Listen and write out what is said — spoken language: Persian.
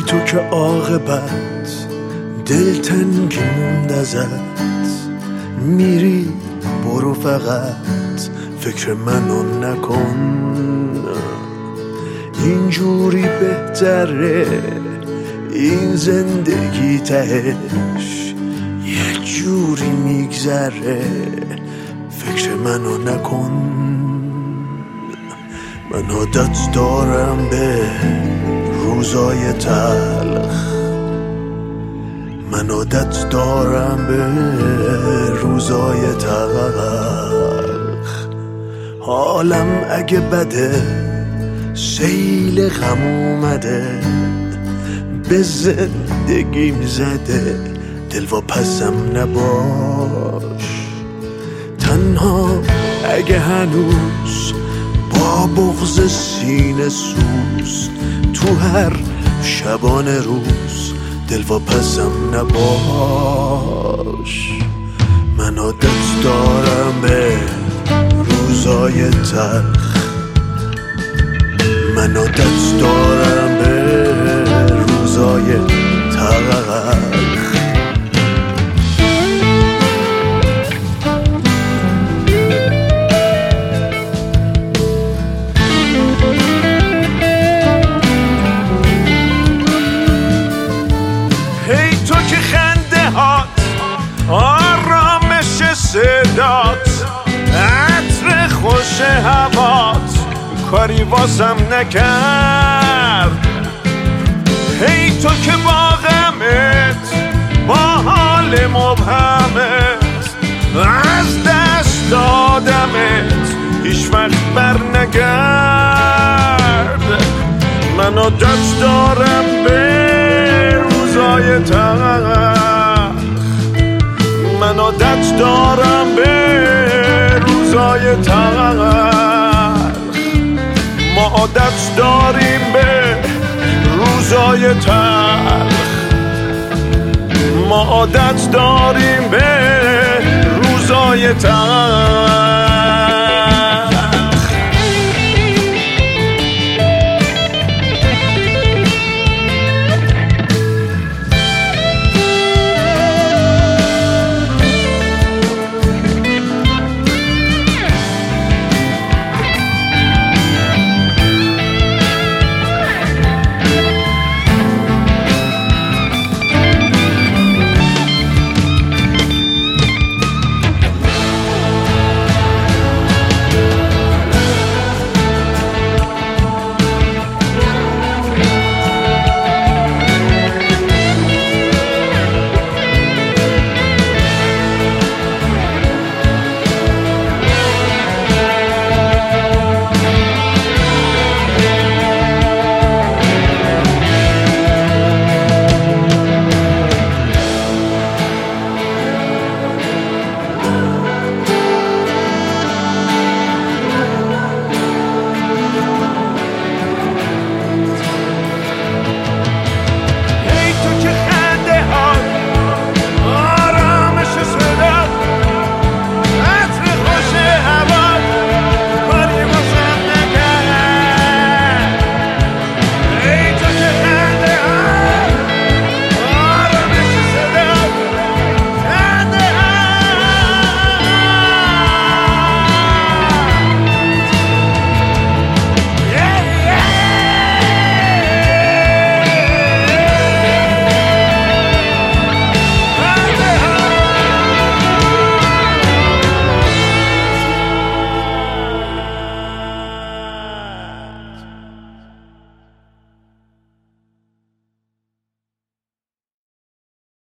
تو که عاقبت دلتنگی موند ازت، میری برو فقط فکر منو نکن، اینجوری بهتره این زندگی تهش یه جوری میگذره فکر منو نکن. من عادت دارم به روزای تلخ، من عادت دارم به روزای تلخ، حالم اگه بده سیل غم اومده به زندگیم زده، دلواپسم نباش. تنها اگه هنوز با بغض سینه سوز تو هر شبانه روز دلواپسم نباش. من عادت دارم به روزای تلخ، من عادت دارم به روزای تلخ. هی تو که خنده هات آرامش صدات عطر خوش هوات کاری واسم نکرد. هی تو که با غمت با حال مبهمت از دست دادمت هیچ وقت بر نگرد. من عادت دارم به روزای تلخ، من عادت دارم به روزای تلخ، ما عادت داریم به روزای تلخ، ما عادت داریم به روزای تلخ.